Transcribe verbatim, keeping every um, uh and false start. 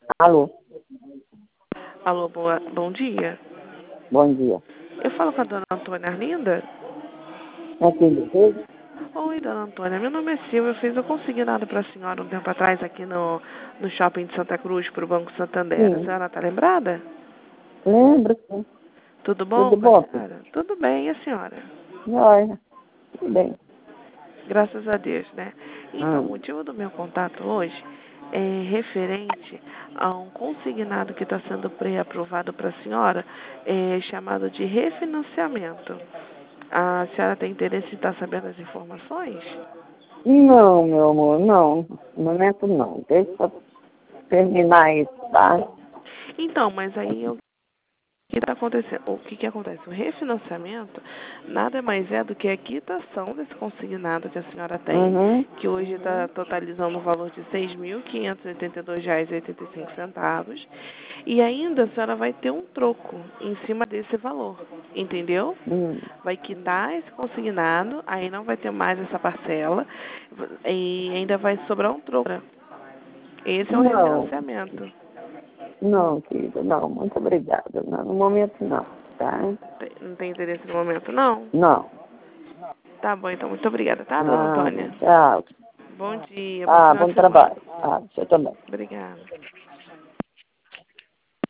Alô, Alô, boa, bom dia. bom dia. Eu falo com a dona Antônia Arlinda? É quem deseja? Oi, dona Antônia, meu nome é Silvia. Eu fiz, eu consegui nada para a senhora um tempo atrás aqui no, no shopping de Santa Cruz, para o Banco Santander. A Sim, senhora está lembrada? lembro, sim. Tudo bom Tudo com a bom, filho? senhora? Tudo bem, e a senhora? Olha, tudo bem. Graças a Deus, né? Então, o Hum. motivo do meu contato hoje é referente a um consignado que está sendo pré-aprovado para a senhora, é, chamado de refinanciamento. A senhora tem interesse em estar sabendo as informações? Não, meu amor, não. No momento não. Deixa eu terminar isso, tá? Então, mas aí eu O que está acontecendo? O que, que acontece? O refinanciamento nada mais é do que a quitação desse consignado que a senhora tem, Uhum. que hoje está totalizando o valor de seis mil quinhentos e oitenta e dois reais e oitenta e cinco centavos. E ainda a senhora vai ter um troco em cima desse valor, entendeu? Hum. Vai quitar esse consignado, aí não vai ter mais essa parcela e ainda vai sobrar um troco. Esse é o Não, refinanciamento. não, querida, não. Muito obrigada. Não, no momento não, tá? Tem- Não tem interesse no momento, não? Não. Tá bom, então. Muito obrigada, tá, dona Ah, Antônia? tchau. Bom dia, bom Ah, final bom de semana. trabalho. Ah, você também. Obrigada.